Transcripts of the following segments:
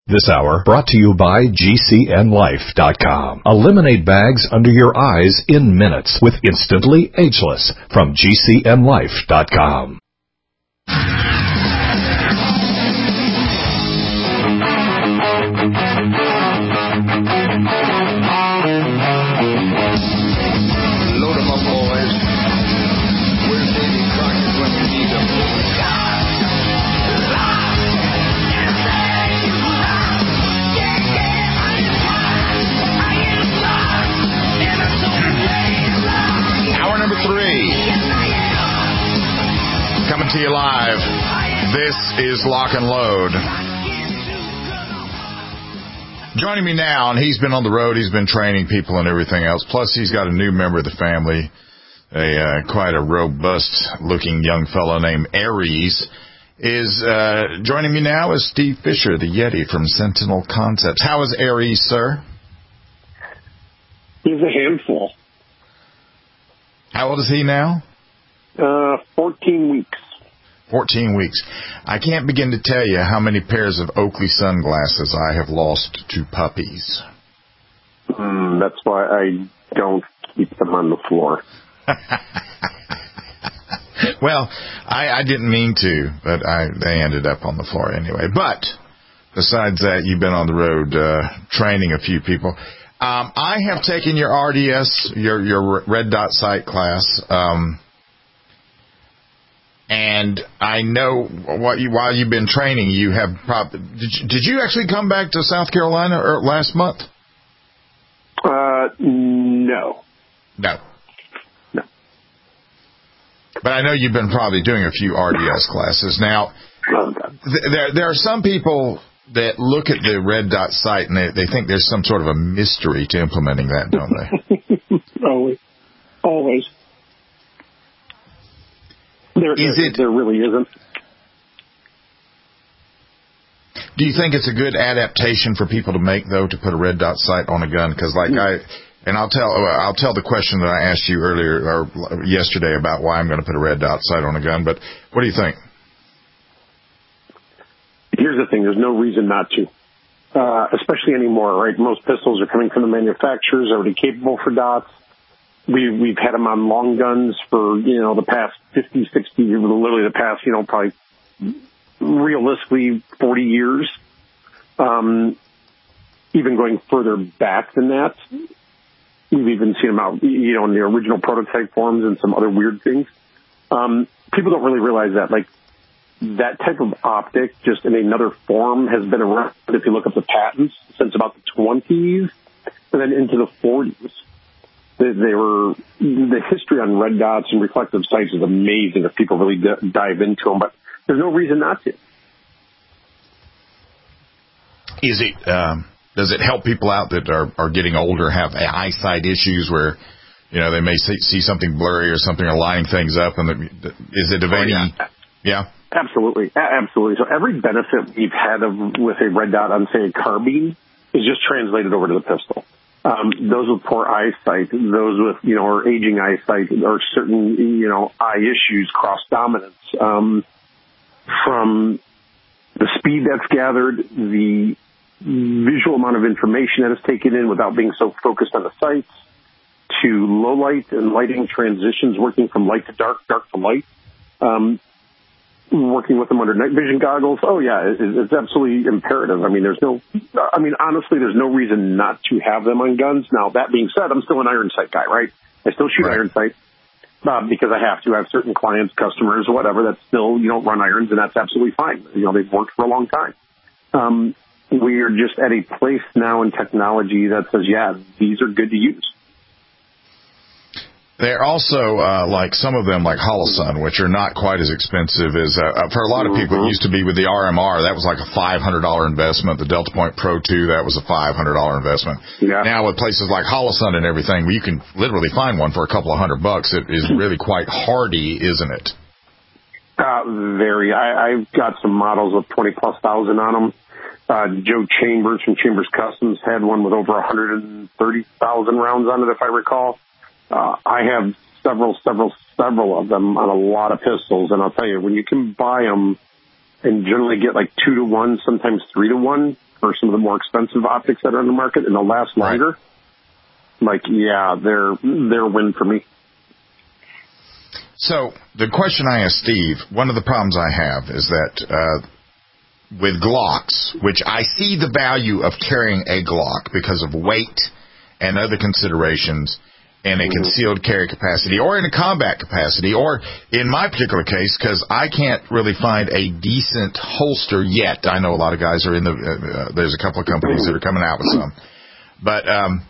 This hour brought to you by GCNLife.com. Eliminate bags under your eyes in minutes with Instantly Ageless from GCNLife.com. Load 'em up, boys. Where's Davy Crockett when you need him? Hour number 3. Coming to you live. This is Lock and Load. Joining me now, and he's been on the road, he's been training people and everything else. Plus, he's got a new member of the family, quite a robust-looking young fellow named Aries. Joining me now is Steve Fisher, the Yeti from Sentinel Concepts. How is Aries, sir? He's a handful. How old is he now? 14 weeks. 14 weeks. I can't begin to tell you how many pairs of Oakley sunglasses I have lost to puppies. That's why I don't keep them on the floor. Well, I didn't mean to, but they ended up on the floor anyway. But besides that, you've been on the road training a few people. I have taken your RDS, your Red Dot Sight class, and I know while you've been training, you have did you actually come back to South Carolina last month? No. No. But I know you've been probably doing a few RDS classes. Now, there are some people that look at the Red Dot Sight and they think there's some sort of a mystery to implementing that, don't they? Always. There really isn't. Do you think it's a good adaptation for people to make, though, to put a Red Dot Sight on a gun? Because, I'll tell the question that I asked you earlier or yesterday about why I'm going to put a Red Dot Sight on a gun. But what do you think? Here's the thing: there's no reason not to, especially anymore, right? Most pistols are coming from the manufacturers, already capable for dots. We've had them on long guns for, the past 50, 60, literally the past, probably realistically 40 years. Even going further back than that, we've even seen them out, in the original prototype forms and some other weird things. People don't really realize that, that type of optic, just in another form, has been around, if you look up the patents, since about the 20s and then into the 40s. The history on red dots and reflective sights is amazing if people really dive into them, but there's no reason not to. Does it help people out that are getting older, have eyesight issues where, they may see something blurry or something or lining things up? And is it of any? Yeah. Absolutely. Absolutely. So every benefit we've had with a red dot on, say, a carbine is just translated over to the pistol. Those with poor eyesight, those with, or aging eyesight, or certain, eye issues, cross dominance, from the speed that's gathered, the visual amount of information that is taken in without being so focused on the sights, to low light and lighting transitions, working from light to dark, dark to light, working with them under night vision goggles. Oh yeah, it's absolutely imperative. Honestly, there's no reason not to have them on guns. Now, that being said, I'm still an iron sight guy, right? I still shoot iron sight, because I have to. I have certain clients, customers, whatever, that still, run irons, and that's absolutely fine. They've worked for a long time. We are just at a place now in technology that says, these are good to use. They're also, some of them, like Holosun, which are not quite as expensive as, for a lot of people, it used to be with the RMR. That was like a $500 investment. The Delta Point Pro 2, that was a $500 investment. Yeah. Now with places like Holosun and everything, you can literally find one for a couple of $100. It is really quite hardy, isn't it? Very. I've got some models with 20,000+ on them. Joe Chambers from Chambers Customs had one with over 130,000 rounds on it, if I recall. I have several of them on a lot of pistols, and I'll tell you, when you can buy them and generally get like 2 to 1, sometimes 3 to 1, or some of the more expensive optics that are on the market, and they'll last longer. Like, yeah, they're a win for me. So the question I asked Steve, one of the problems I have is that with Glocks, which I see the value of carrying a Glock because of weight and other considerations in a concealed carry capacity or in a combat capacity, or in my particular case, because I can't really find a decent holster yet. I know a lot of guys are in the there's a couple of companies that are coming out with some. But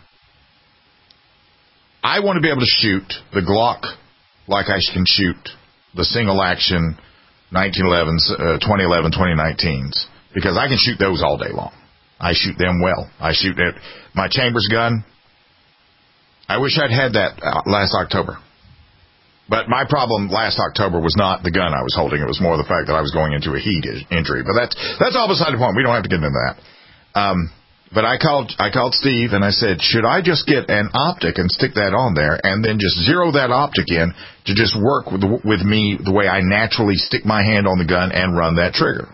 I want to be able to shoot the Glock like I can shoot the single action 1911s, 2011, 2019s, because I can shoot those all day long. I shoot them well. I shoot it. My Chambers gun, I wish I'd had that last October. But my problem last October was not the gun I was holding. It was more the fact that I was going into a heat injury. But that's all beside the point. We don't have to get into that. But I called Steve and I said, should I just get an optic and stick that on there and then just zero that optic in to just work with me the way I naturally stick my hand on the gun and run that trigger?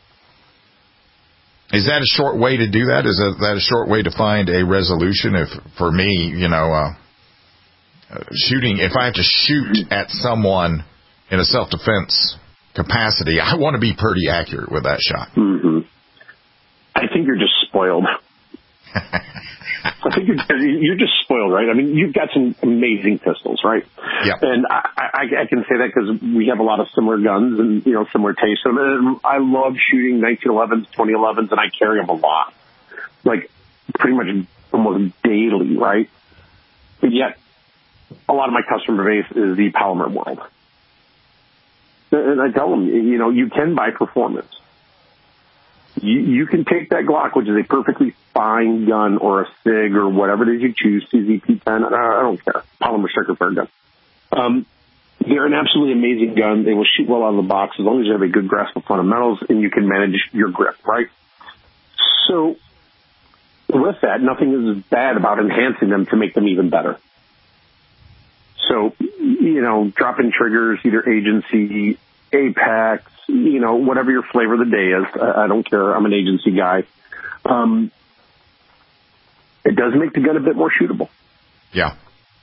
Is that a short way to do that? Is that a short way to find a resolution? If for me, shooting, if I have to shoot at someone in a self-defense capacity, I want to be pretty accurate with that shot. Mm-hmm. I think you're just spoiled. I think you're just spoiled, right? I mean, you've got some amazing pistols, right? Yeah. And I can say that because we have a lot of similar guns and, similar tastes. And I love shooting 1911s, 2011s, and I carry them a lot. Like, pretty much almost daily, right? But yet, a lot of my customer base is the polymer world. And I tell them, you can buy performance. You can take that Glock, which is a perfectly fine gun, or a SIG, or whatever it is you choose, CZP-10, I don't care, polymer circuit board gun. They're an absolutely amazing gun. They will shoot well out of the box as long as you have a good grasp of fundamentals and you can manage your grip, right? So with that, nothing is bad about enhancing them to make them even better. So, drop-in triggers, either agency, Apex, whatever your flavor of the day is. I don't care. I'm an agency guy. It does make the gun a bit more shootable. Yeah.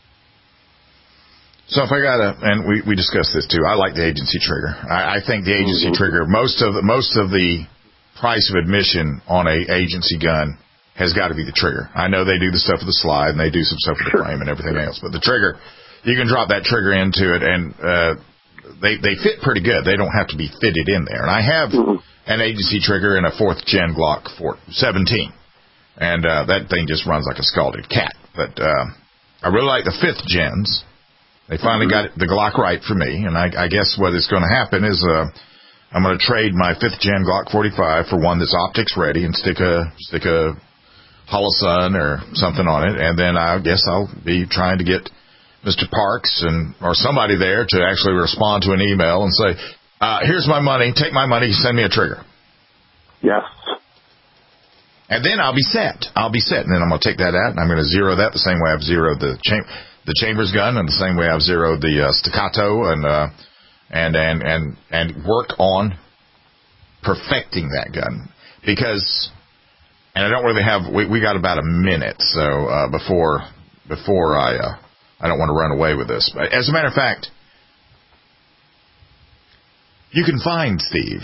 So if I and we discussed this too, I like the agency trigger. I think the agency trigger, most of the price of admission on a agency gun has got to be the trigger. I know they do the stuff with the slide and they do some stuff with the frame and everything else, but the trigger, you can drop that trigger into it and, they fit pretty good. They don't have to be fitted in there. And I have an agency trigger in a 4th gen Glock 17. And that thing just runs like a scalded cat. But I really like the 5th gens. They finally got the Glock right for me. And I guess what is going to happen is I'm going to trade my 5th gen Glock 45 for one that's optics ready and stick a Holosun or something on it. And then I guess I'll be trying to get Mr. Parks or somebody there to actually respond to an email and say, here's my money, take my money, send me a trigger. Yes. And then I'll be set. And then I'm going to take that out and I'm going to zero that the same way I've zeroed the Chambers gun and the same way I've zeroed the Staccato and work on perfecting that gun. Because, and I don't really have, we got about a minute, so before I don't want to run away with this. But as a matter of fact, you can find Steve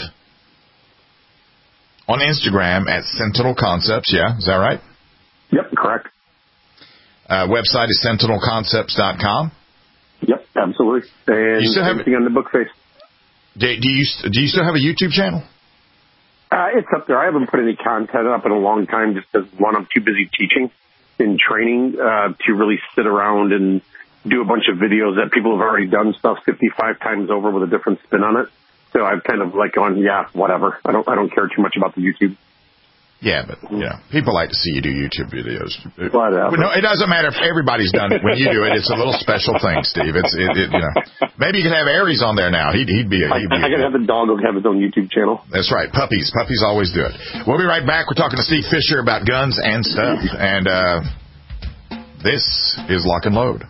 on Instagram at Sentinel Concepts. Yeah, is that right? Yep, correct. Website is sentinelconcepts.com. Yep, absolutely. And you still have everything on the book face. Do you still have a YouTube channel? It's up there. I haven't put any content up in a long time just because, one, I'm too busy teaching and training to really sit around and do a bunch of videos that people have already done stuff 55 times over with a different spin on it. So I've kind of gone, yeah, whatever. I don't care too much about the YouTube. Yeah, but people like to see you do YouTube videos. Whatever. No, it doesn't matter if everybody's done it. When you do it, it's a little special thing, Steve. Maybe you could have Aries on there now. He'd be. I gotta have the dog have his own YouTube channel. That's right. Puppies always do it. We'll be right back. We're talking to Steve Fisher about guns and stuff, and this is Lock and Load.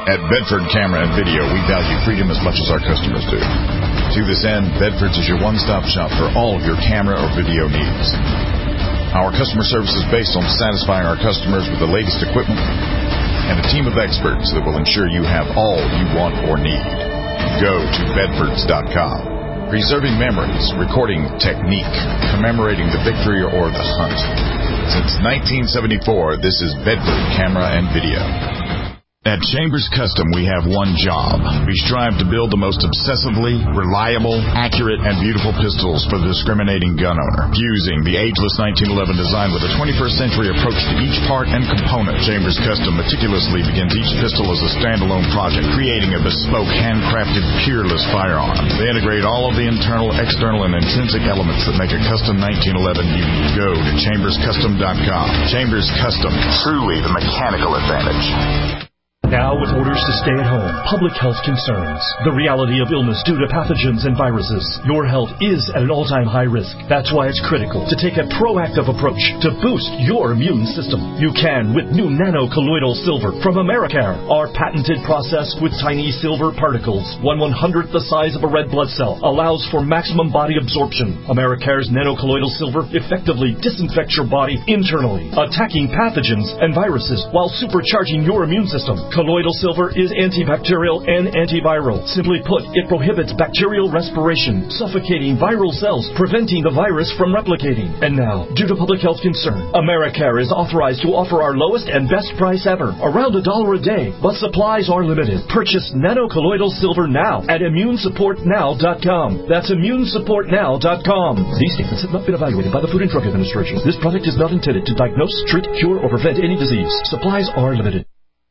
At Bedford Camera and Video, we value freedom as much as our customers do. To this end, Bedford's is your one-stop shop for all of your camera or video needs. Our customer service is based on satisfying our customers with the latest equipment and a team of experts that will ensure you have all you want or need. Go to bedfords.com. Preserving memories, recording technique, commemorating the victory or the hunt. Since 1974, this is Bedford Camera and Video. At Chambers Custom, we have one job. We strive to build the most obsessively reliable, accurate, and beautiful pistols for the discriminating gun owner. Fusing the ageless 1911 design with a 21st century approach to each part and component, Chambers Custom meticulously begins each pistol as a standalone project, creating a bespoke, handcrafted, peerless firearm. They integrate all of the internal, external, and intrinsic elements that make a custom 1911 unique. Go to chamberscustom.com. Chambers Custom, truly the mechanical advantage. Now, with orders to stay at home, public health concerns, the reality of illness due to pathogens and viruses, your health is at an all-time high risk. That's why it's critical to take a proactive approach to boost your immune system. You can with new nano-colloidal silver from Americare. Our patented process with tiny silver particles, 1/100th the size of a red blood cell, allows for maximum body absorption. Americare's nano-colloidal silver effectively disinfects your body internally, attacking pathogens and viruses while supercharging your immune system. Colloidal silver is antibacterial and antiviral. Simply put, it prohibits bacterial respiration, suffocating viral cells, preventing the virus from replicating. And now, due to public health concern, Americare is authorized to offer our lowest and best price ever, around $1 a day, but supplies are limited. Purchase nano-colloidal silver now at immunesupportnow.com. That's immunesupportnow.com. These statements have not been evaluated by the Food and Drug Administration. This product is not intended to diagnose, treat, cure, or prevent any disease. Supplies are limited.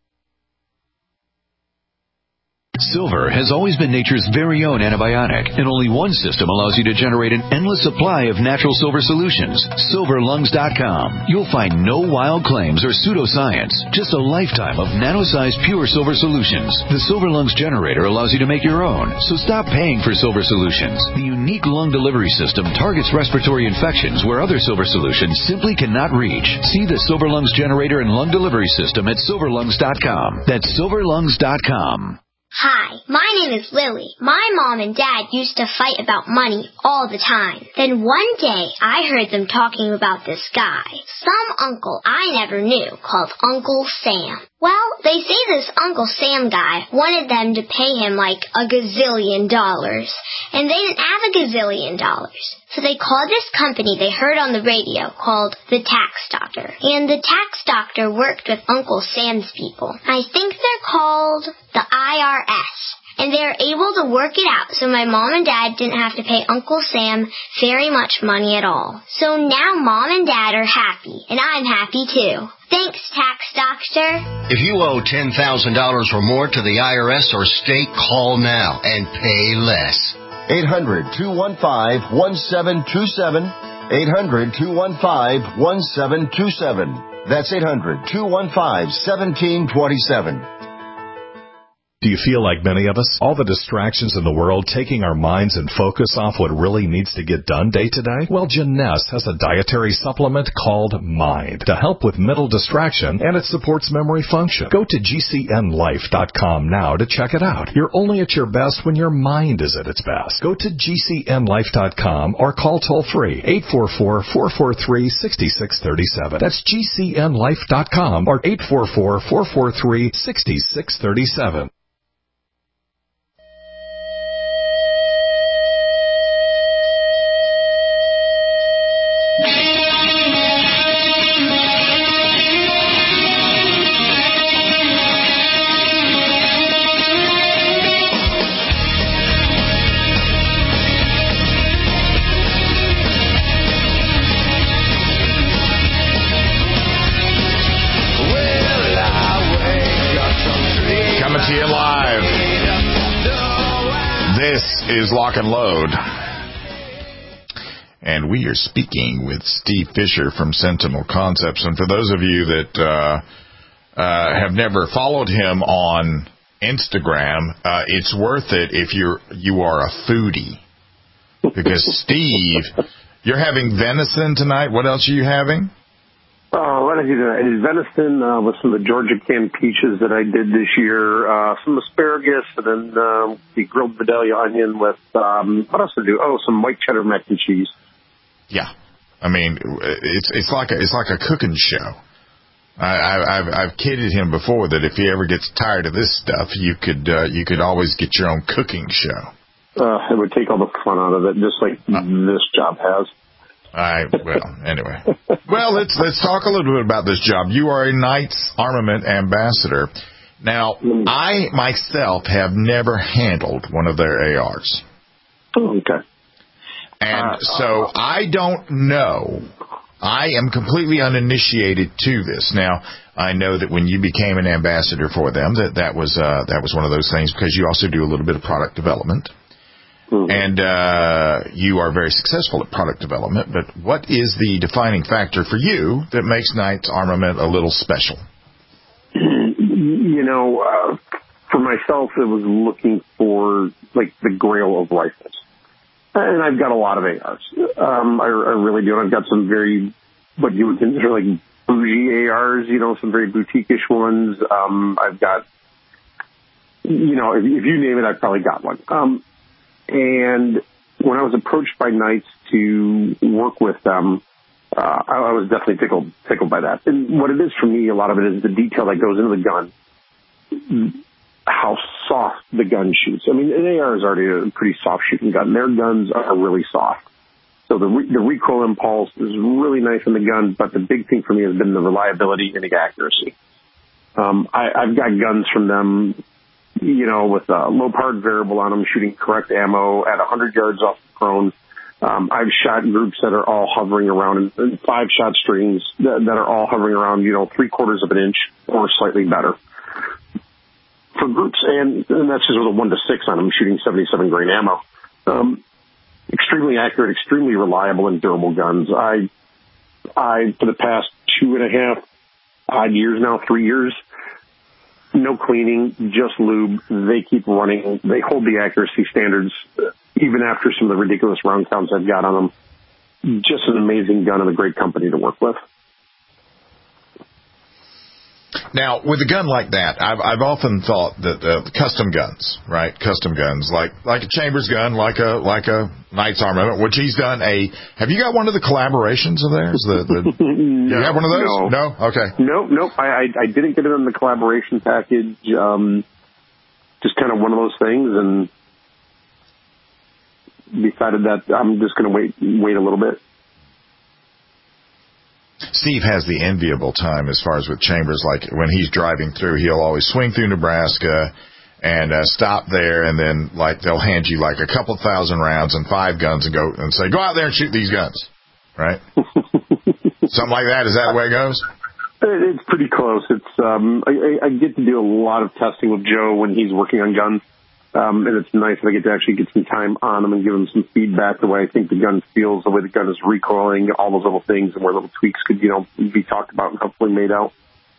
Silver has always been nature's very own antibiotic, and only one system allows you to generate an endless supply of natural silver solutions. SilverLungs.com. You'll find no wild claims or pseudoscience, just a lifetime of nano-sized pure silver solutions. The Silver Lungs generator allows you to make your own, so stop paying for silver solutions. The unique lung delivery system targets respiratory infections where other silver solutions simply cannot reach. See the Silver Lungs generator and lung delivery system at SilverLungs.com. That's SilverLungs.com. Hi, my name is Lily. My mom and dad used to fight about money all the time. Then one day, I heard them talking about this guy, some uncle I never knew, called Uncle Sam. Well, they say this Uncle Sam guy wanted them to pay him like $1 gazillion, and they didn't have $1 gazillion. So they called this company they heard on the radio called the Tax Doctor. And the Tax Doctor worked with Uncle Sam's people. I think they're called the IRS. And they're able to work it out so my mom and dad didn't have to pay Uncle Sam very much money at all. So now mom and dad are happy, and I'm happy too. Thanks, Tax Doctor. If you owe $10,000 or more to the IRS or state, call now and pay less. 800-215-1727. 800-215-1727. That's 800-215-1727. Do you feel like many of us? All the distractions in the world taking our minds and focus off what really needs to get done day to day? Well, Jeunesse has a dietary supplement called Mind to help with mental distraction, and it supports memory function. Go to GCNlife.com now to check it out. You're only at your best when your mind is at its best. Go to GCNlife.com or call toll-free 844-443-6637. That's GCNlife.com or 844-443-6637. Is Lock and Load, and we are speaking with Steve Fisher from Sentinel Concepts. And for those of you that have never followed him on Instagram, it's worth it if you are a foodie, because Steve, you're having venison tonight. What else are you having? what I did venison with some of the Georgia canned peaches that I did this year, some asparagus, and then the grilled Vidalia onion with, what else did I do? Oh, some white cheddar mac and cheese. Yeah. I mean, it's like a cooking show. I've kidded him before that if he ever gets tired of this stuff, you could always get your own cooking show. It would take all the fun out of it, just like this job has. Anyway. Well, let's talk a little bit about this job. You are a Knights Armament ambassador. Now, I myself have never handled one of their ARs. Oh, okay. And so I don't know. I am completely uninitiated to this. Now, I know that when you became an ambassador for them, that was one of those things because you also do a little bit of product development. Mm-hmm. And you are very successful at product development, but what is the defining factor for you that makes Knights Armament a little special? You know, for myself, it was looking for, like, the grail of rifles. And I've got a lot of ARs. I really do. I've got some very, what you would consider, like, bougie ARs, you know, some very boutique-ish ones. I've got, you know, if you name it, I've probably got one. And when I was approached by Knights to work with them, I was definitely tickled by that. And what it is for me, a lot of it is the detail that goes into the gun, how soft the gun shoots. I mean, an AR is already a pretty soft shooting gun. Their guns are really soft. So the recoil impulse is really nice in the gun, but the big thing for me has been the reliability and the accuracy. I've got guns from them, you know, with a low-powered variable on them, shooting correct ammo at 100 yards off the prone. I've shot groups that are all hovering around in 5-shot strings that are all hovering around, you know, 3/4 of an inch or slightly better. For groups, and that's just with a 1 to 6 on them, shooting 77 grain ammo. Extremely accurate, extremely reliable and durable guns. I for the past 2.5 odd years now, 3 years, no cleaning, just lube. They keep running. They hold the accuracy standards, even after some of the ridiculous round counts I've got on them. Just an amazing gun and a great company to work with. Now, with a gun like that, I've often thought that custom guns, right? Custom guns, like a Chambers gun, like a Knights Armament, which he's done have you got one of the collaborations of theirs? No, you have one of those? No? Okay. Nope. I didn't get it in the collaboration package. Just kind of one of those things, and decided that I'm just going to wait a little bit. Steve has the enviable time as far as with Chambers. Like when he's driving through, he'll always swing through Nebraska and stop there, and then like they'll hand you like a couple thousand rounds and 5 guns and say, go out there and shoot these guns, right? Something like that. Is that the way it goes? It's pretty close. It's I get to do a lot of testing with Joe when he's working on guns. And it's nice that I get to actually get some time on them and give them some feedback, the way I think the gun feels, the way the gun is recoiling, all those little things, and where little tweaks could, you know, be talked about and hopefully made out.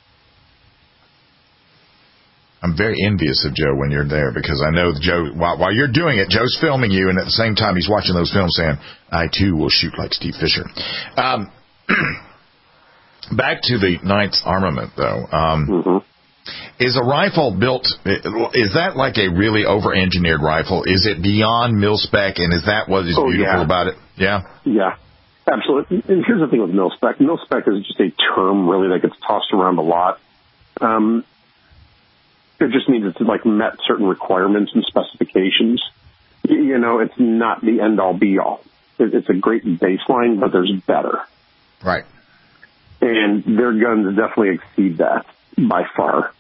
I'm very envious of Joe when you're there, because I know Joe, while you're doing it, Joe's filming you, and at the same time he's watching those films saying, I too will shoot like Steve Fisher. Back to the Knights Armament, though. Is a rifle built, is that like a really over-engineered rifle? Is it beyond mil-spec, and is that what is beautiful about it? Yeah? Yeah, absolutely. And here's the thing with mil-spec. Mil-spec is just a term, really, that gets tossed around a lot. It just means it's like met certain requirements and specifications. You know, it's not the end-all, be-all. It's a great baseline, but there's better. Right. And their guns definitely exceed that by far.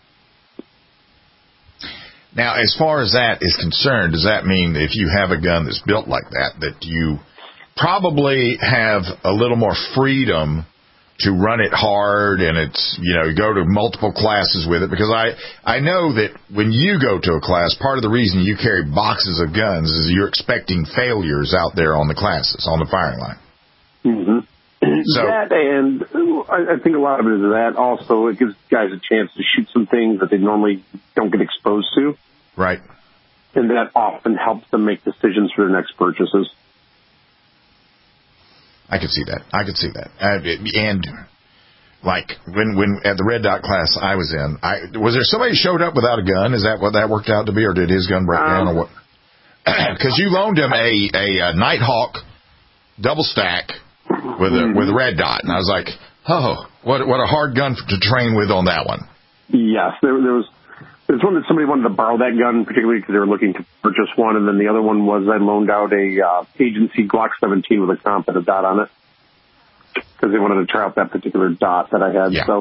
Now, as far as that is concerned, does that mean if you have a gun that's built like that you probably have a little more freedom to run it hard, and it's, you know, you go to multiple classes with it? Because I know that when you go to a class, part of the reason you carry boxes of guns is you're expecting failures out there on the classes, on the firing line. Mm-hmm. So, that, and I think a lot of it is that. Also, it gives guys a chance to shoot some things that they normally don't get exposed to. Right. And that often helps them make decisions for their next purchases. I could see that. And like when at the Red Dot class I was in, was there somebody who showed up without a gun? Is that what that worked out to be, or did his gun break down, or what? Because you loaned him a Nighthawk double stack with a Red Dot, and I was like, oh, what a hard gun to train with on that one. Yes, there was one that somebody wanted to borrow that gun, particularly because they were looking to purchase one, and then the other one was I loaned out a agency Glock 17 with a comp and a dot on it because they wanted to try out that particular dot that I had. Yeah.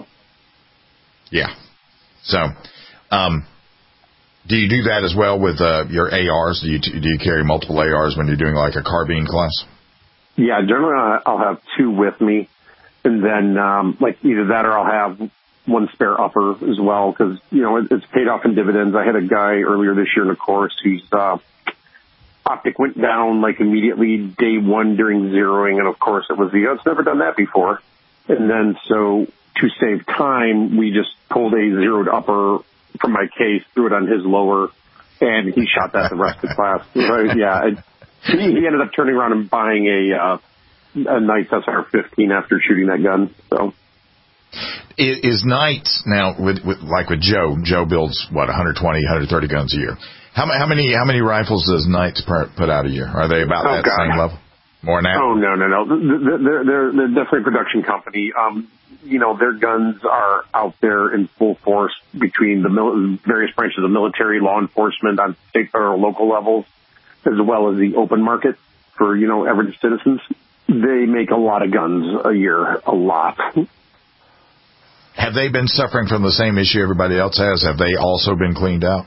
So, do you do that as well with your ARs? Do you carry multiple ARs when you're doing like a carbine class? Yeah, generally I'll have two with me, and then like either that or I'll have one spare upper as well because, you know, it's paid off in dividends. I had a guy earlier this year in a course whose optic went down like immediately day one during zeroing, and of course it was it's never done that before. And then so to save time, we just pulled a zeroed upper from my case, threw it on his lower, and he shot that the rest of the class. Right? Yeah. He ended up turning around and buying a nice SR-15 after shooting that gun. So, is Knights now with Joe? Joe builds 120, 130 guns a year. How many rifles does Knights put out a year? Are they about that same level? More now? Oh no. They're definitely a production company. You know, their guns are out there in full force between the various branches of military, law enforcement on state, federal, local levels, as well as the open market for, you know, average citizens. They make a lot of guns a year, a lot. Have they been suffering from the same issue everybody else has? Have they also been cleaned out?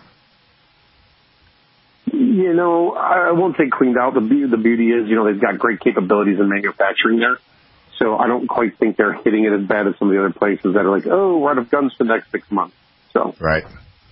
You know, I won't say cleaned out. The beauty is, you know, they've got great capabilities in manufacturing there. So I don't quite think they're hitting it as bad as some of the other places that are like, oh, we're out of guns for the next 6 months. So right.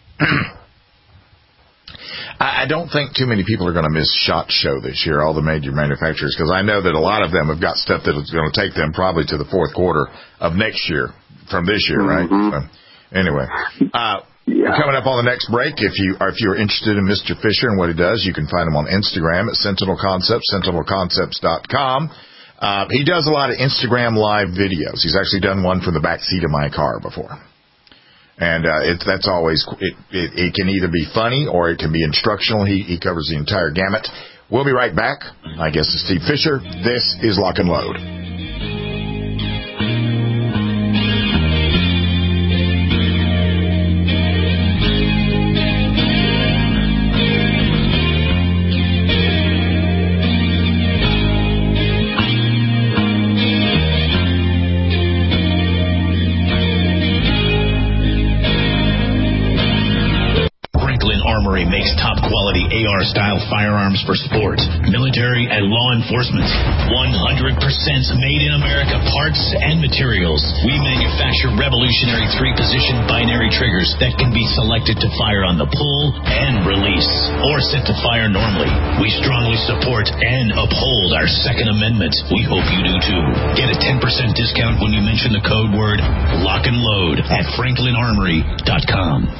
I don't think too many people are going to miss SHOT Show this year, all the major manufacturers, because I know that a lot of them have got stuff that is going to take them probably to the fourth quarter of next year from this year, right? So, anyway, we're coming up on the next break. If you're interested in Mr. Fisher and what he does, you can find him on Instagram at Sentinel Concepts, sentinelconcepts.com. He does a lot of Instagram live videos. He's actually done one from the back seat of my car before. And that's always, it can either be funny or it can be instructional. He covers the entire gamut. We'll be right back. My guest is Steve Fisher. This is Lock and Load. Makes top-quality AR-style firearms for sport, military, and law enforcement. 100% made in America parts and materials. We manufacture revolutionary 3-position binary triggers that can be selected to fire on the pull and release, or set to fire normally. We strongly support and uphold our Second Amendment. We hope you do too. Get a 10% discount when you mention the code word Lock and Load at FranklinArmory.com.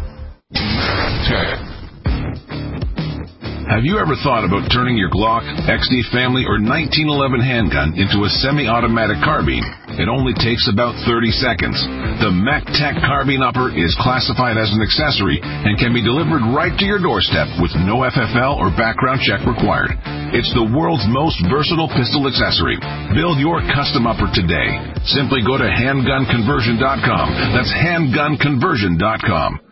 Have you ever thought about turning your Glock, XD Family, or 1911 handgun into a semi-automatic carbine? It only takes about 30 seconds. The MacTac Carbine Upper is classified as an accessory and can be delivered right to your doorstep with no FFL or background check required. It's the world's most versatile pistol accessory. Build your custom upper today. Simply go to handgunconversion.com. That's handgunconversion.com.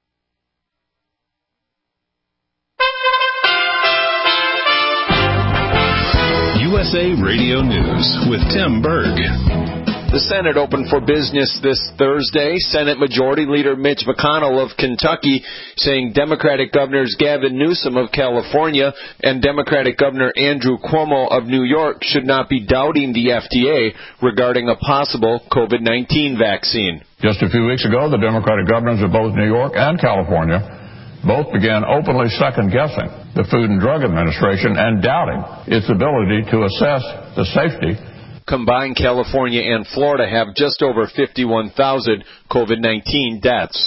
USA Radio News with Tim Berg. The Senate opened for business this Thursday. Senate Majority Leader Mitch McConnell of Kentucky saying Democratic Governors Gavin Newsom of California and Democratic Governor Andrew Cuomo of New York should not be doubting the FDA regarding a possible COVID-19 vaccine. Just a few weeks ago, the Democratic governors of both New York and California both began openly second-guessing the Food and Drug Administration and doubting its ability to assess the safety. Combined, California and Florida have just over 51,000 COVID-19 deaths.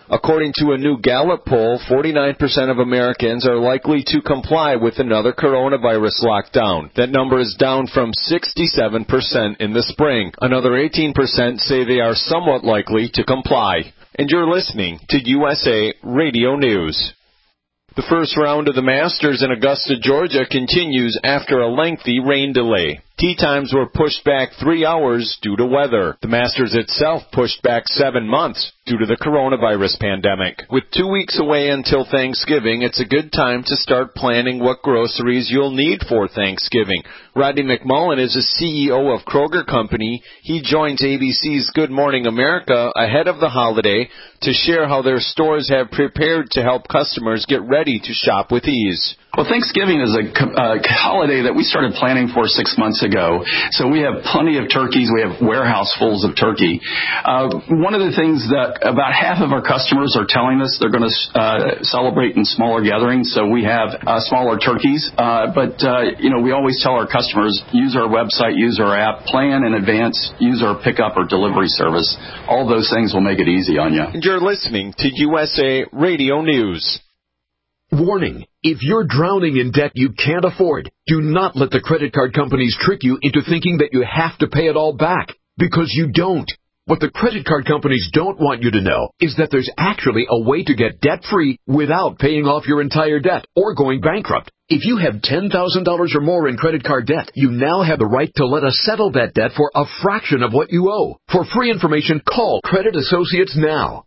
According to a new Gallup poll, 49% of Americans are likely to comply with another coronavirus lockdown. That number is down from 67% in the spring. Another 18% say they are somewhat likely to comply. And you're listening to USA Radio News. The first round of the Masters in Augusta, Georgia continues after a lengthy rain delay. Tee times were pushed back 3 hours due to weather. The Masters itself pushed back 7 months due to the coronavirus pandemic. With 2 weeks away until Thanksgiving, it's a good time to start planning what groceries you'll need for Thanksgiving. Rodney McMullen is the CEO of Kroger Company. He joins ABC's Good Morning America ahead of the holiday to share how their stores have prepared to help customers get ready to shop with ease. Well, Thanksgiving is a holiday that we started planning for 6 months ago. So we have plenty of turkeys. We have warehouse fulls of turkey. One of the things that about half of our customers are telling us they're going to celebrate in smaller gatherings. So we have smaller turkeys. But we always tell our customers, use our website, use our app, plan in advance, use our pickup or delivery service. All those things will make it easy on you. You're listening to USA Radio News. Warning, if you're drowning in debt you can't afford, do not let the credit card companies trick you into thinking that you have to pay it all back, because you don't. What the credit card companies don't want you to know is that there's actually a way to get debt-free without paying off your entire debt or going bankrupt. If you have $10,000 or more in credit card debt, you now have the right to let us settle that debt for a fraction of what you owe. For free information, call Credit Associates now,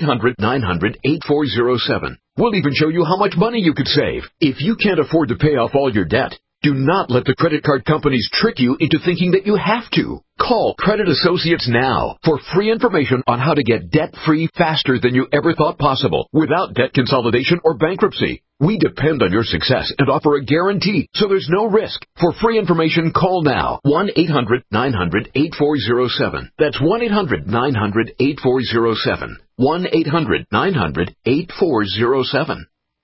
1-800-900-8407. We'll even show you how much money you could save. If you can't afford to pay off all your debt, do not let the credit card companies trick you into thinking that you have to. Call Credit Associates now for free information on how to get debt-free faster than you ever thought possible without debt consolidation or bankruptcy. We depend on your success and offer a guarantee, so there's no risk. For free information, call now, 1-800-900-8407. That's 1-800-900-8407. 1-800-900-8407.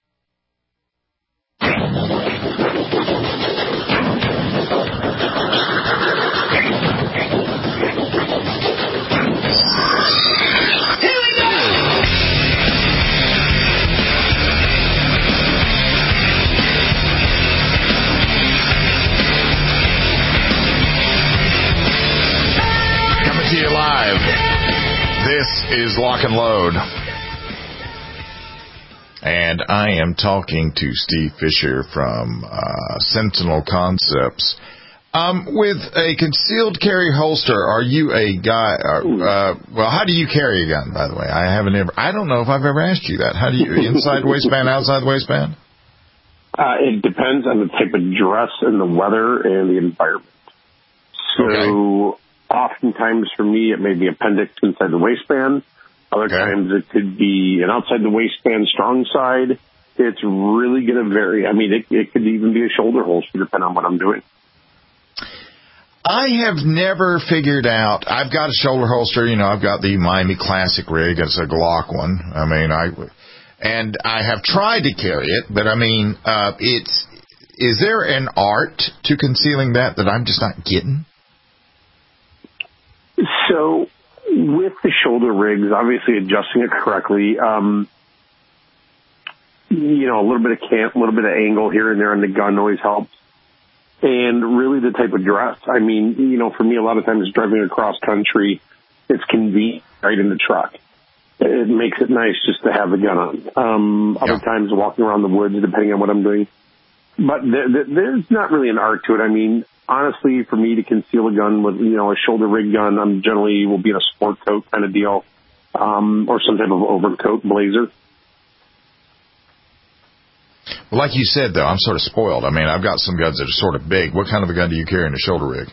To you live. This is Lock and Load. And I am talking to Steve Fisher from Sentinel Concepts. With a concealed carry holster, are you a guy? Well, how do you carry a gun, by the way? I don't know if I've ever asked you that. How do you, inside waistband, outside the waistband? It depends on the type of dress and the weather and the environment. So, oftentimes for me, it may be appendix inside the waistband. Other times it could be an outside the waistband strong side. It's really going to vary. I mean, it could even be a shoulder holster, depending on what I'm doing. I have never figured out. I've got a shoulder holster. I've got the Miami Classic rig. It's a Glock one. I mean, I have tried to carry it, but I mean, is there an art to concealing that I'm just not getting? So, with the shoulder rigs, obviously adjusting it correctly, a little bit of cant, a little bit of angle here and there on the gun always helps. And really the type of dress. I mean, for me, a lot of times driving across country, it's convenient right in the truck. It makes it nice just to have the gun on. Other times walking around the woods, depending on what I'm doing. But there's not really an art to it. I mean, honestly, for me to conceal a gun with, a shoulder rig gun, I'm generally will be in a sport coat kind of deal, or some type of overcoat, blazer. Well, like you said, though, I'm sort of spoiled. I mean, I've got some guns that are sort of big. What kind of a gun do you carry in a shoulder rig?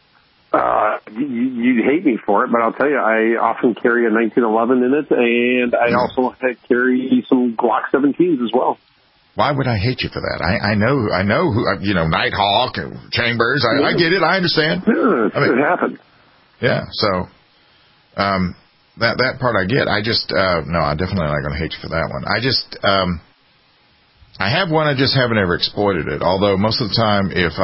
You'd hate me for it, but I'll tell you, I often carry a 1911 in it, and I also carry some Glock 17s as well. Why would I hate you for that? I know who, Nighthawk and Chambers. I get it. I understand. Yeah, it happened. Yeah. So, that part I get. I just, no, I'm definitely not going to hate you for that one. I have one. I just haven't ever exploited it. Although most of the time, if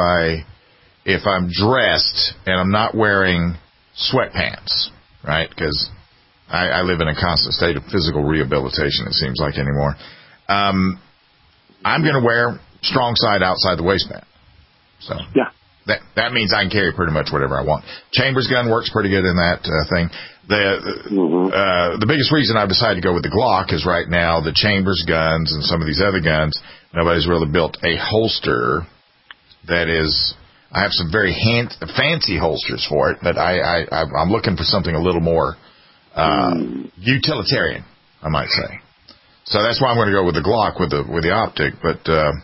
I'm dressed and I'm not wearing sweatpants, right? Because I live in a constant state of physical rehabilitation, it seems like, anymore. I'm going to wear strong side outside the waistband. So yeah, that means I can carry pretty much whatever I want. Chambers gun works pretty good in that thing. The biggest reason I've decided to go with the Glock is right now the Chambers guns and some of these other guns, nobody's really built a holster that is. I have some very fancy holsters for it, but I'm looking for something a little more utilitarian, I might say. So that's why I'm going to go with the Glock with the optic. But the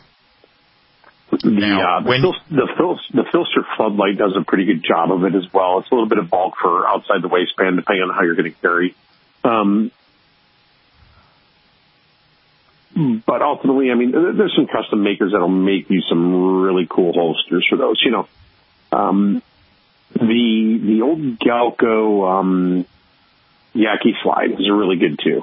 Filster floodlight does a pretty good job of it as well. It's a little bit of bulk for outside the waistband, depending on how you're going to carry. But ultimately, I mean, there's some custom makers that'll make you some really cool holsters for those. You know, the old Galco Yaki slide is really good too.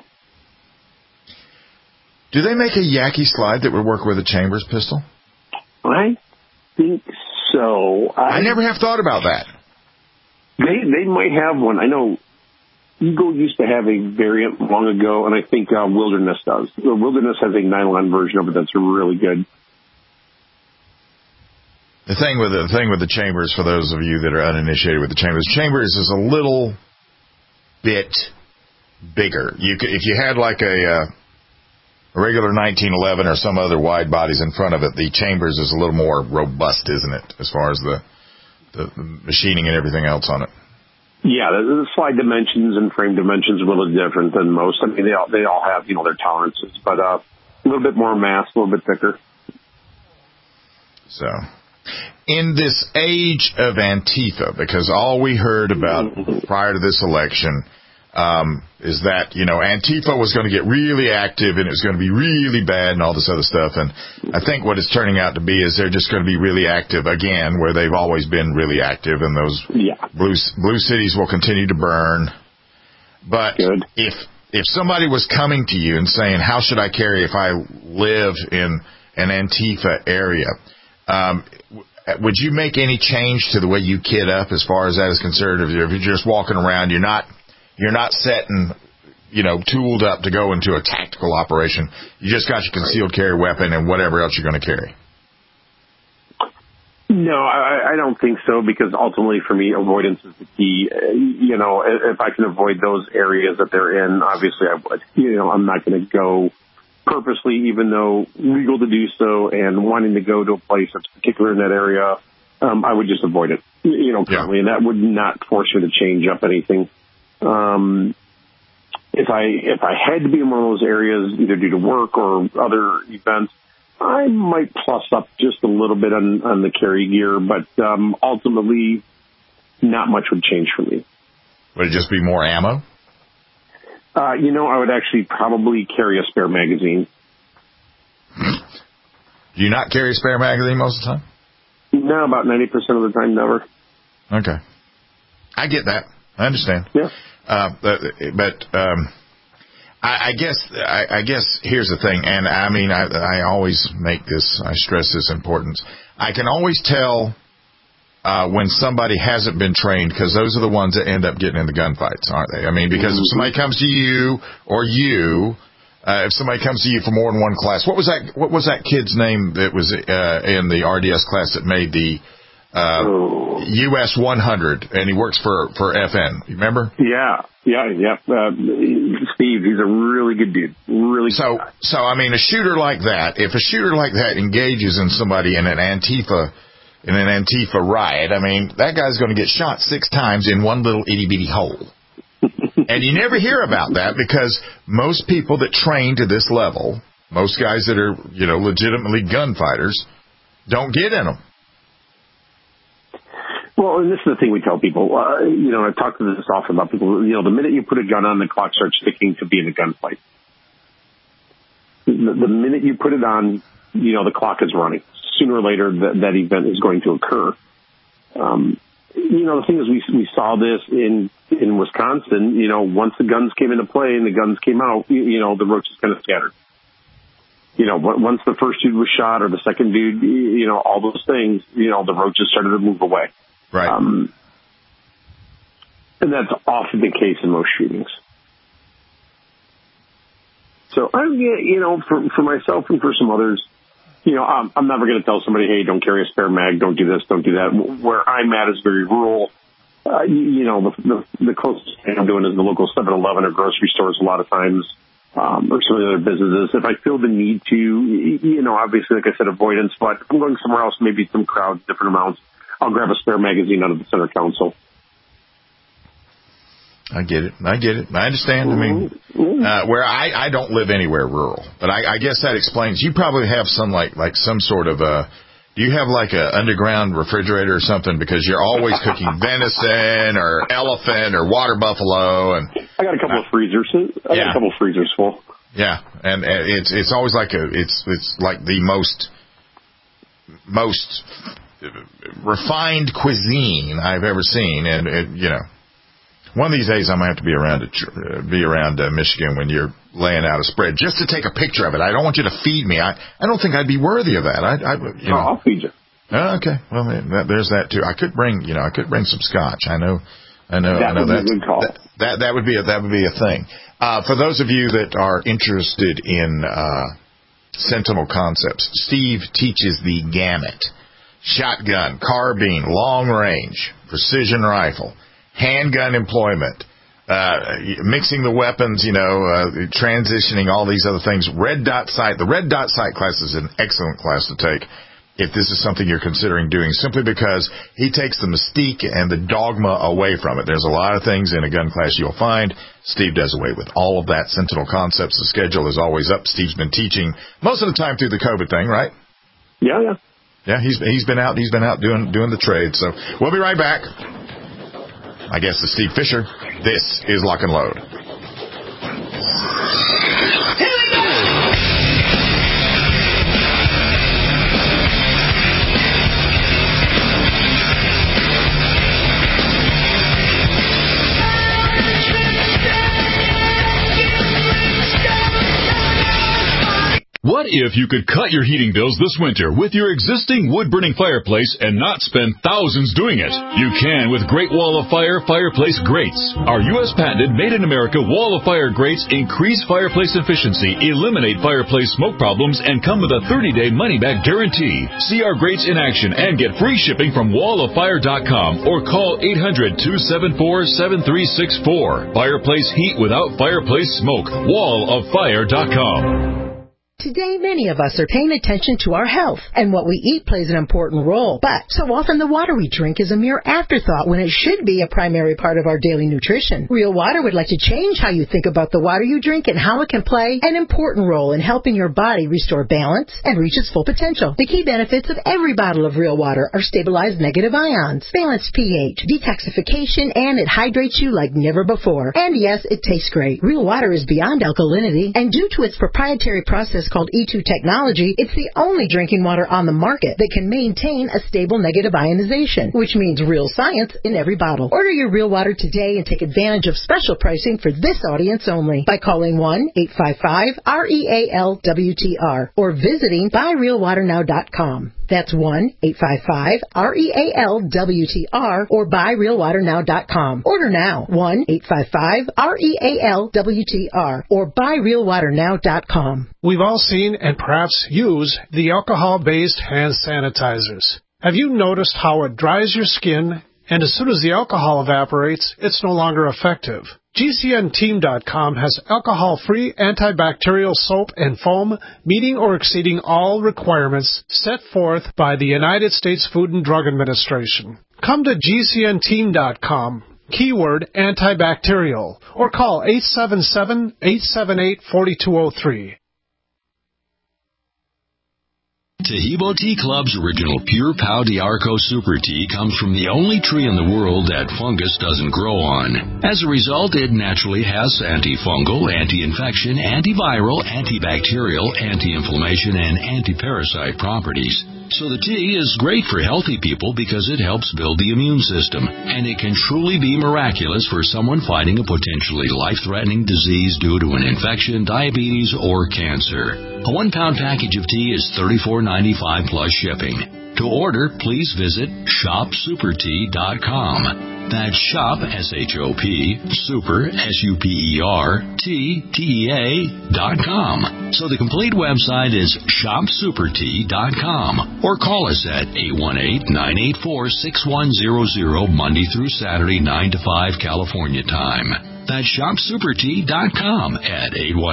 Do they make a Yaki slide that would work with a Chambers pistol? I think so. I never have thought about that. They might have one. I know Eagle used to have a variant long ago, and I think Wilderness does. The Wilderness has a nylon version of it that's really good. The thing with the Chambers, for those of you that are uninitiated with the Chambers is a little bit bigger. If you had like a regular 1911 or some other wide bodies in front of it, the Chambers is a little more robust, isn't it, as far as the machining and everything else on it? Yeah, the slide dimensions and frame dimensions are a little different than most. I mean, they all have, you know, their tolerances, but a little bit more mass, a little bit thicker. So, in this age of Antifa, because all we heard about prior to this election is that, you know, Antifa was going to get really active and it was going to be really bad and all this other stuff. And I think what it's turning out to be is they're just going to be really active again, where they've always been really active, and those blue cities will continue to burn. But if somebody was coming to you and saying, how should I carry if I live in an Antifa area, would you make any change to the way you kit up as far as that is concerned? If you're just walking around, you're not setting, you know, tooled up to go into a tactical operation. You just got your concealed carry weapon and whatever else you're going to carry. No, I don't think so, because ultimately for me, avoidance is the key. You know, if I can avoid those areas that they're in, obviously I would. You know, I'm not going to go purposely, even though legal to do so, and wanting to go to a place that's particular in that area, I would just avoid it, you know, currently, and that would not force me to change up anything. If I had to be in one of those areas, either due to work or other events, I might plus up just a little bit on the carry gear, but ultimately, not much would change for me. Would it just be more ammo? You know, I would actually probably carry a spare magazine. Do you not carry a spare magazine most of the time? No, about 90% of the time, never. Okay. I get that. I understand. Yeah. I guess here's the thing, and I mean, I always make this, I stress this importance. I can always tell when somebody hasn't been trained, because those are the ones that end up getting in the gunfights, aren't they? I mean, because if somebody comes to you, if somebody comes to you for more than one class, what was that kid's name that was in the RDS class that made the US 100, and he works for FN. You remember? Yeah. Steve, he's a really good dude. Really good guy. So I mean, a shooter like that, if a shooter like that engages in somebody in an Antifa riot, I mean, that guy's going to get shot 6 times in one little itty bitty hole. And you never hear about that, because most people that train to this level, most guys that are, you know, legitimately gunfighters, don't get in them. Well, and this is the thing we tell people. You know, I've talked to this often about people. You know, the minute you put a gun on, the clock starts ticking to be in a gunfight. The minute you put it on, you know, the clock is running. Sooner or later, that event is going to occur. You know, the thing is, we saw this in Wisconsin. You know, once the guns came into play and the guns came out, you know, the roaches kind of scattered. You know, once the first dude was shot or the second dude, you know, all those things, you know, the roaches started to move away. Right. And that's often the case in most shootings. So, for myself and for some others, I'm never going to tell somebody, hey, don't carry a spare mag, don't do this, don't do that. Where I'm at is very rural. The closest thing I'm doing is the local 7-Eleven or grocery stores a lot of times, or some of the other businesses. If I feel the need to, obviously, like I said, avoidance, but if I'm going somewhere else, maybe some crowds, different amounts, I'll grab a spare magazine out of the center console. I get it. I understand. I mean, where I don't live anywhere rural, but I guess that explains. You probably have some like some sort of do you have like a underground refrigerator or something, because you're always cooking venison or elephant or water buffalo? And I got a couple of freezers. I got a couple of freezers full. Yeah, and it's always like it's like the most refined cuisine I've ever seen, and one of these days I'm going to have to be around Michigan when you're laying out a spread just to take a picture of it. I don't want you to feed me. I don't think I'd be worthy of that. I'll feed you. Okay, well there's that too. I could bring some scotch. I know that would be a good call. That would be a thing. For those of you that are interested in Sentinel Concepts, Steve teaches the gamut: shotgun, carbine, long range, precision rifle, handgun employment, mixing the weapons, transitioning, all these other things. Red Dot Sight. The Red Dot Sight class is an excellent class to take if this is something you're considering doing, simply because he takes the mystique and the dogma away from it. There's a lot of things in a gun class you'll find. Steve does away with all of that. Sentinel Concepts, the schedule is always up. Steve's been teaching most of the time through the COVID thing, right? Yeah. Yeah, he's been out doing the trade. So we'll be right back. I guess it's Steve Fisher. This is Lock and Load. Here we go! What if you could cut your heating bills this winter with your existing wood-burning fireplace and not spend thousands doing it? You can with Great Wall of Fire fireplace grates. Our U.S. patented made-in-America Wall of Fire grates increase fireplace efficiency, eliminate fireplace smoke problems, and come with a 30-day money-back guarantee. See our grates in action and get free shipping from walloffire.com or call 800-274-7364. Fireplace heat without fireplace smoke. walloffire.com. Today, many of us are paying attention to our health, and what we eat plays an important role. But so often the water we drink is a mere afterthought when it should be a primary part of our daily nutrition. Real Water would like to change how you think about the water you drink and how it can play an important role in helping your body restore balance and reach its full potential. The key benefits of every bottle of Real Water are stabilized negative ions, balanced pH, detoxification, and it hydrates you like never before. And yes, it tastes great. Real Water is beyond alkalinity, and due to its proprietary process called E2 technology, it's the only drinking water on the market that can maintain a stable negative ionization, which means real science in every bottle. Order your Real Water today and take advantage of special pricing for this audience only by calling 1-855-REAL-WTR or visiting buyrealwaternow.com. That's 1-855-REAL-WTR or buyrealwaternow.com. Order now. 1-855-REAL-WTR or buyrealwaternow.com. We've all seen and perhaps use the alcohol-based hand sanitizers. Have you noticed how it dries your skin, and as soon as the alcohol evaporates, it's no longer effective? GCNteam.com has alcohol-free antibacterial soap and foam meeting or exceeding all requirements set forth by the United States Food and Drug Administration. Come to GCNteam.com, keyword antibacterial, or call 877-878-4203. Taheebo Tea Club's original Pure Pau d'Arco Super Tea comes from the only tree in the world that fungus doesn't grow on. As a result, it naturally has antifungal, anti-infection, antiviral, antibacterial, anti-inflammation, and anti-parasite properties. So the tea is great for healthy people because it helps build the immune system, and it can truly be miraculous for someone fighting a potentially life-threatening disease due to an infection, diabetes, or cancer. A 1-pound package of tea is $34.95 plus shipping. To order, please visit shopsupertea.com. That's shop, S-H-O-P, super, SUPERTTEA.com. So the complete website is shopsupertea.com, or call us at 818-984-6100 Monday through Saturday, 9 to 5 California time. That's shopsupertea.com at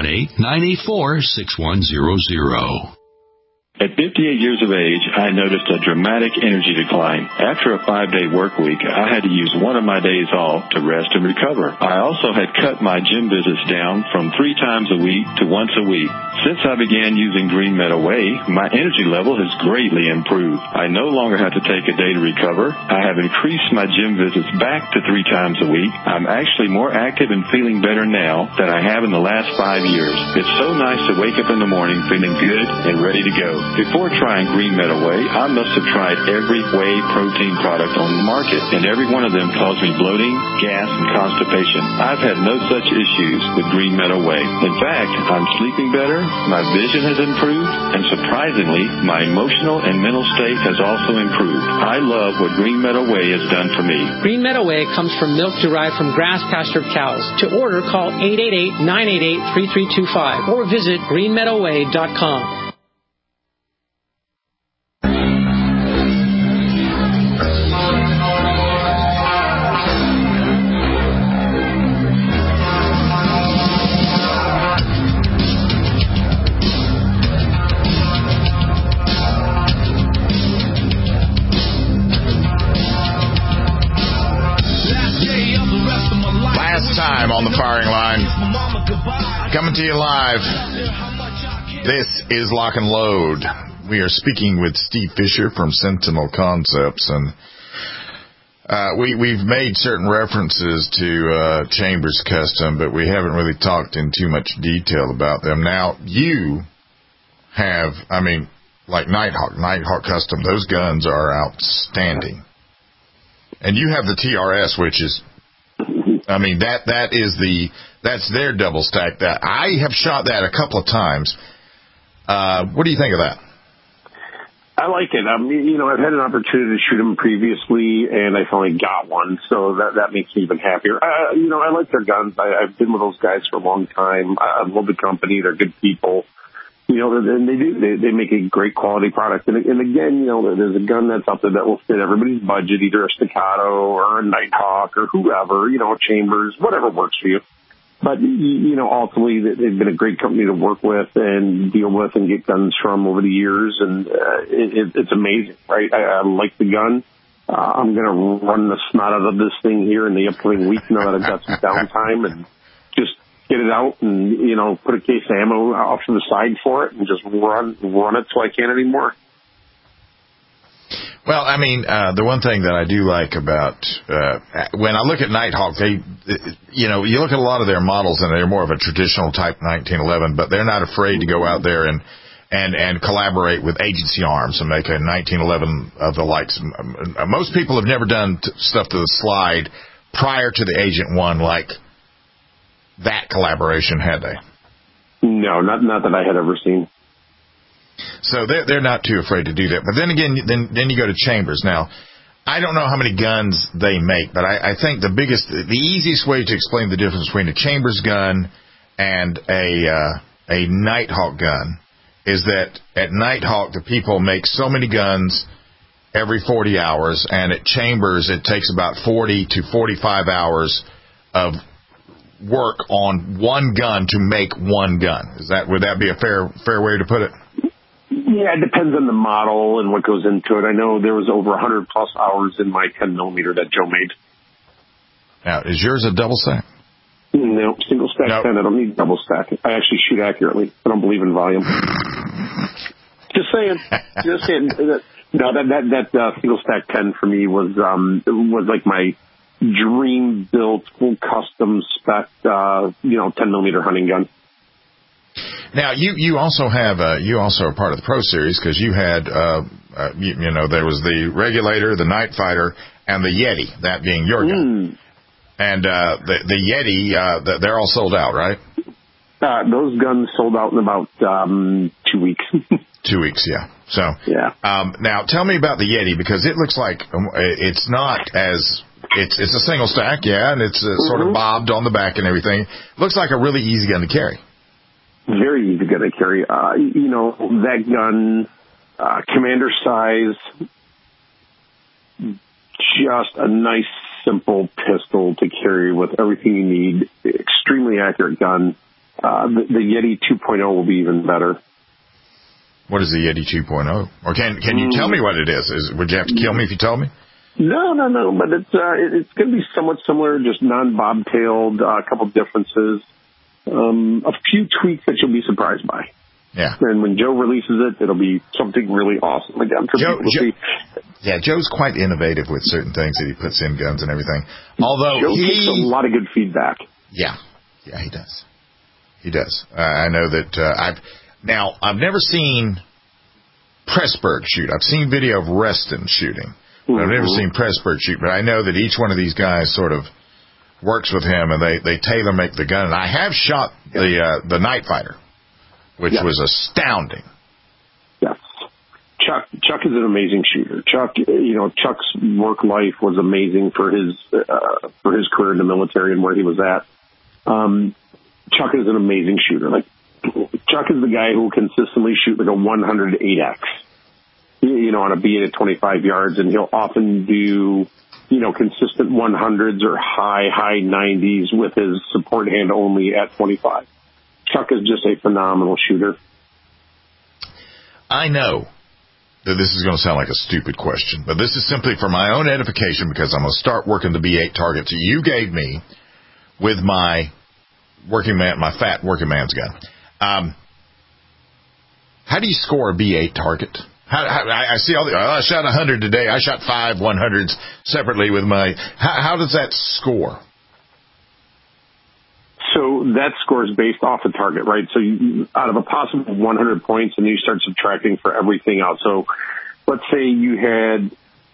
818-984-6100. At 58 years of age, I noticed a dramatic energy decline. After a 5-day work week, I had to use one of my days off to rest and recover. I also had cut my gym visits down from 3 times a week to once a week. Since I began using Green Meadow Whey, my energy level has greatly improved. I no longer have to take a day to recover. I have increased my gym visits back to 3 times a week. I'm actually more active and feeling better now than I have in the last 5 years. It's so nice to wake up in the morning feeling good and ready to go. Before trying Green Meadow Whey, I must have tried every whey protein product on the market, and every one of them caused me bloating, gas, and constipation. I've had no such issues with Green Meadow Whey. In fact, I'm sleeping better, my vision has improved, and surprisingly, my emotional and mental state has also improved. I love what Green Meadow Whey has done for me. Green Meadow Whey comes from milk derived from grass-pastured cows. To order, call 888-988-3325 or visit greenmeadowwhey.com. On the firing line, coming to you live. This is Lock and Load. We are speaking with Steve Fisher from Sentinel Concepts, and we've made certain references to Chambers Custom, but we haven't really talked in too much detail about them. Now, you have, like Nighthawk Custom, those guns are outstanding. And you have the TRS, which is, that's their double stack. That I have shot that a couple of times. What do you think of that? I like it. I've had an opportunity to shoot them previously, and I finally got one, so that makes me even happier. I like their guns. I've been with those guys for a long time. I love the company. They're good people. And they make a great quality product. And again, there's a gun that's up there that will fit everybody's budget, either a Staccato or a Nighthawk or whoever, Chambers, whatever works for you. But, ultimately, they've been a great company to work with and deal with and get guns from over the years. And it's amazing, right? I like the gun. I'm going to run the snot out of this thing here in the upcoming week now that I've got some downtime and just get it out and, put a case of ammo off to the side for it and just run it till I can't anymore. Well, the one thing that I do like about, when I look at Nighthawk, you look at a lot of their models and they're more of a traditional type 1911, but they're not afraid to go out there and collaborate with Agency Arms and make a 1911 of the likes. Most people have never done stuff to the slide prior to the Agent 1 like that collaboration, had they? No, not that I had ever seen. So they're not too afraid to do that. But then again, then you go to Chambers. Now, I don't know how many guns they make, but I think the easiest way to explain the difference between a Chambers gun and a Nighthawk gun is that at Nighthawk, the people make so many guns every 40 hours, and at Chambers, it takes about 40 to 45 hours of work on one gun to make one gun. Would that be a fair way to put it? Yeah, it depends on the model and what goes into it. I know there was over 100 plus hours in my 10 millimeter that Joe made. Now, is yours a double stack? No, single stack 10. I don't need double stack. I actually shoot accurately. I don't believe in volume. Just saying. No, that single stack 10 for me was like my dream built full custom spec 10 millimeter hunting gun. Now you also are part of the Pro Series because you had there was the Regulator, the Night Fighter, and the Yeti, that being your gun. And the Yeti, they're all sold out, right? Those guns sold out in about 2 weeks. 2 weeks, yeah. So yeah. Now tell me about the Yeti, because it looks like it's not as It's a single stack, yeah, and it's sort of bobbed on the back and everything. Looks like a really easy gun to carry. Very easy gun to carry. That gun, commander size, just a nice, simple pistol to carry with everything you need. Extremely accurate gun. The Yeti 2.0 will be even better. What is the Yeti 2.0? Or can you tell me what it is? Would you have to kill me if you told me? No, but it's going to be somewhat similar, just non-bobtailed, a couple differences, a few tweaks that you'll be surprised by. Yeah. And when Joe releases it, it'll be something really awesome again for people to see. Yeah, Joe's quite innovative with certain things that he puts in guns and everything. Although Joe takes a lot of good feedback. Yeah, he does. He does. I know that I've never seen Pressburg shoot. I've seen video of Reston shooting. I've never seen Pressburg shoot, but I know that each one of these guys sort of works with him, and they tailor make the gun. And I have shot the Night Fighter, which was astounding. Yes, Chuck is an amazing shooter. Chuck's work life was amazing for his career in the military and where he was at. Chuck is an amazing shooter. Like Chuck is the guy who will consistently shoot like a 108X. On a B at 25 yards, and he'll often do, consistent 100s or high 90s with his support hand only at 25. Chuck is just a phenomenal shooter. I know that this is going to sound like a stupid question, but this is simply for my own edification because I'm going to start working the B8 targets you gave me with my fat working man's gun. How do you score a B8 target? I see I shot 100 today. I shot 5 100s separately with my. How does that score? So that score is based off the target, right? So out of a possible 100 points, and you start subtracting for everything else. So let's say you had,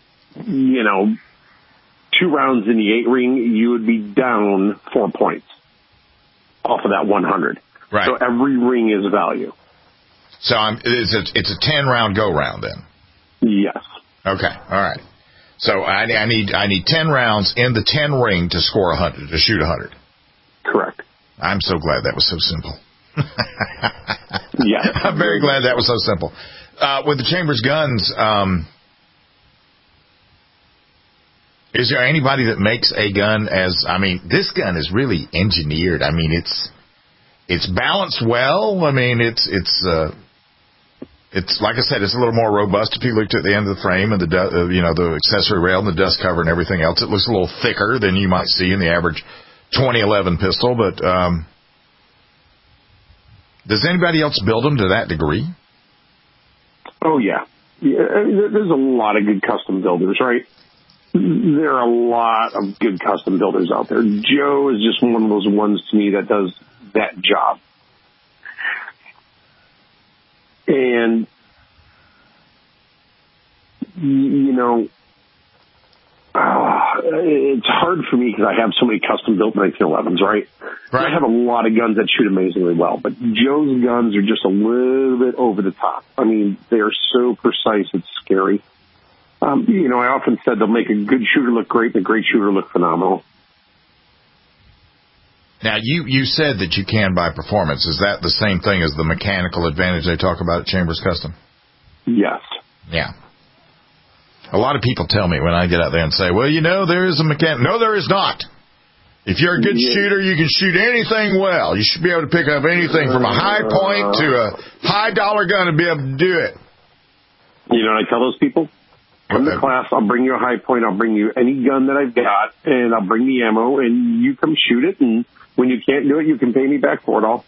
2 rounds in the 8 ring, you would be down 4 points off of that 100. Right. So every ring is value. So it's a 10-round go-round then? Yes. Okay, all right. So I need 10 rounds in the 10 ring to score 100, to shoot 100. Correct. I'm so glad that was so simple. Yeah. I'm very glad that was so simple. With the Chambers guns, is there anybody that makes a gun this gun is really engineered. It's balanced well. It's like I said, it's a little more robust if you looked at the end of the frame and the accessory rail and the dust cover and everything else. It looks a little thicker than you might see in the average 2011 pistol. But does anybody else build them to that degree? Oh, yeah. There's a lot of good custom builders, right? There are a lot of good custom builders out there. Joe is just one of those ones to me that does that job. And, it's hard for me because I have so many custom-built 1911s, right? I have a lot of guns that shoot amazingly well, but Joe's guns are just a little bit over the top. They are so precise, it's scary. I often said they'll make a good shooter look great and a great shooter look phenomenal. Now, you said that you can buy performance. Is that the same thing as the mechanical advantage they talk about at Chambers Custom? Yes. Yeah. A lot of people tell me when I get out there and say, well, there is a mechanic. No, there is not. If you're a good shooter, you can shoot anything well. You should be able to pick up anything from a high point to a high-dollar gun and be able to do it. You know what I tell those people? Come to class, I'll bring you a high point, I'll bring you any gun that I've got, and I'll bring the ammo, and you come shoot it, and when you can't do it, you can pay me back for it all.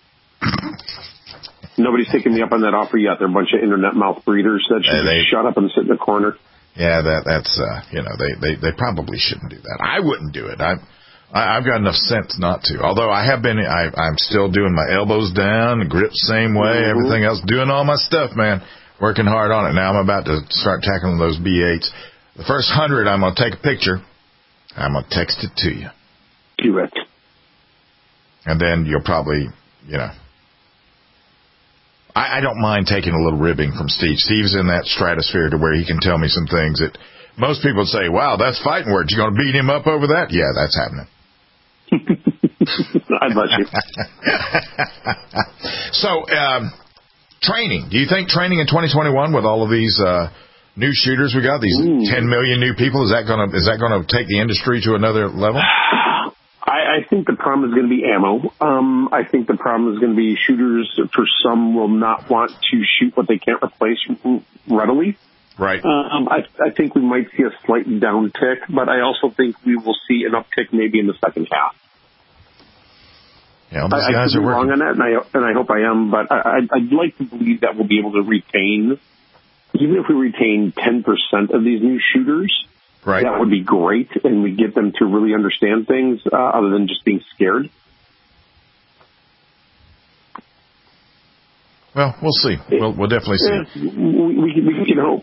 Nobody's taking me up on that offer yet. They're a bunch of internet mouth breeders that should shut up and sit in the corner. Yeah, that's they probably shouldn't do that. I wouldn't do it. I've got enough sense not to. Although I'm still doing my elbows down, grip same way, everything else, doing all my stuff, man. Working hard on it. Now I'm about to start tackling those B8s. The first 100, I'm going to take a picture. I'm going to text it to you. Do it. And then you'll probably, I don't mind taking a little ribbing from Steve. Steve's in that stratosphere to where he can tell me some things that Most people say, wow, that's fighting words. You going to beat him up over that? Yeah, that's happening. I'd let you. So, training. Do you think training in 2021 with all of these new shooters we got, these 10 million new people, is that gonna take the industry to another level? I think the problem is going to be ammo. I think the problem is going to be shooters, for some, will not want to shoot what they can't replace readily. Right. I think we might see a slight downtick, but I also think we will see an uptick maybe in the second half. Yeah, these guys are working. wrong on that, and I hope I am, but I'd like to believe that we'll be able to retain, even if we retain 10% of these new shooters, right, that would be great, and we get them to really understand things other than just being scared. Well, we'll see. We'll definitely see. We can hope.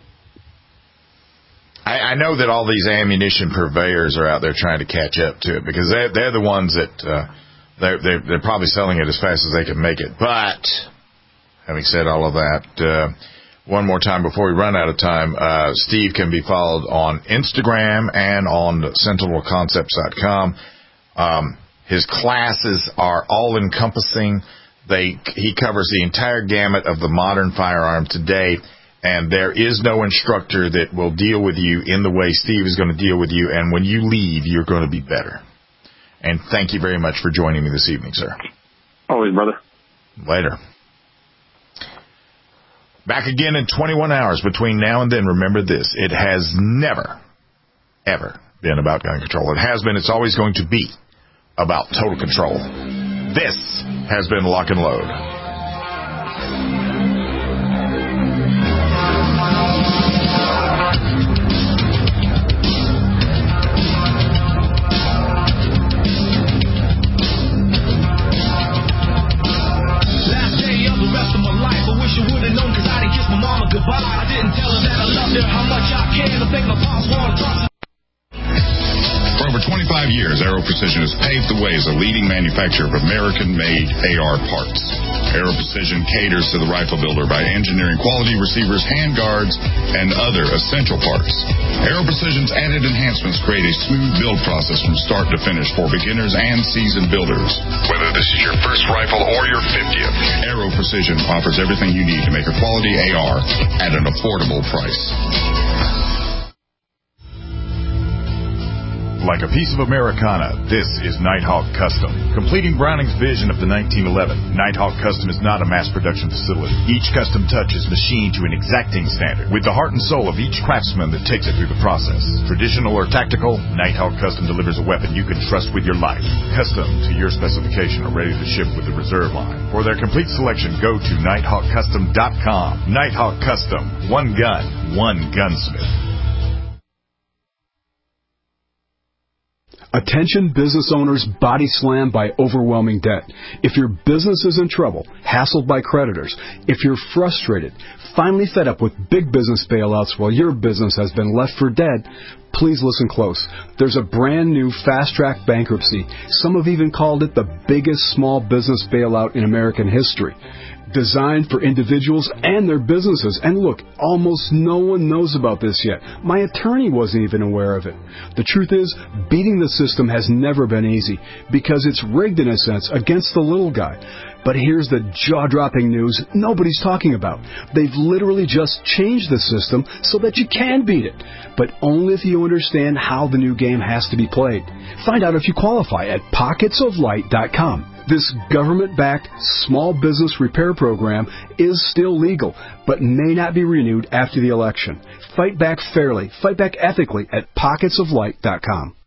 I know that all these ammunition purveyors are out there trying to catch up to it, because they're the ones that they're probably selling it as fast as they can make it. But having said all of that, one more time before we run out of time, Steve can be followed on Instagram and on sentinelconcepts.com. His classes are all encompassing. He covers the entire gamut of the modern firearm today. And there is no instructor that will deal with you in the way Steve is going to deal with you. And when you leave, you're going to be better. And thank you very much for joining me this evening, sir. Always, brother. Later. Back again in 21 hours. Between now and then, remember this. It has never, ever been about gun control. It has been. It's always going to be about total control. This has been Lock and Load. For over 25 years, Aero Precision has paved the way as a leading manufacturer of American-made AR parts. Aero Precision caters to the rifle builder by engineering quality receivers, handguards, and other essential parts. Aero Precision's added enhancements create a smooth build process from start to finish for beginners and seasoned builders. Whether this is your first rifle or your 50th, Aero Precision offers everything you need to make a quality AR at an affordable price. Like a piece of Americana, this is Nighthawk Custom. Completing Browning's vision of the 1911, Nighthawk Custom is not a mass production facility. Each custom touch is machined to an exacting standard, with the heart and soul of each craftsman that takes it through the process. Traditional or tactical, Nighthawk Custom delivers a weapon you can trust with your life. Custom to your specification or ready to ship with the reserve line. For their complete selection, go to NighthawkCustom.com. Nighthawk Custom. One gun, one gunsmith. Attention business owners body slammed by overwhelming debt. If your business is in trouble, hassled by creditors, if you're frustrated, finally fed up with big business bailouts while your business has been left for dead, please listen close. There's a brand new fast-track bankruptcy. Some have even called it the biggest small business bailout in American history. Designed for individuals and their businesses. And look, almost no one knows about this yet. My attorney wasn't even aware of it. The truth is, beating the system has never been easy because it's rigged in a sense against the little guy. But here's the jaw-dropping news nobody's talking about. They've literally just changed the system so that you can beat it, but only if you understand how the new game has to be played. Find out if you qualify at pocketsoflight.com. This government-backed small business repair program is still legal, but may not be renewed after the election. Fight back fairly, fight back ethically at pocketsoflight.com.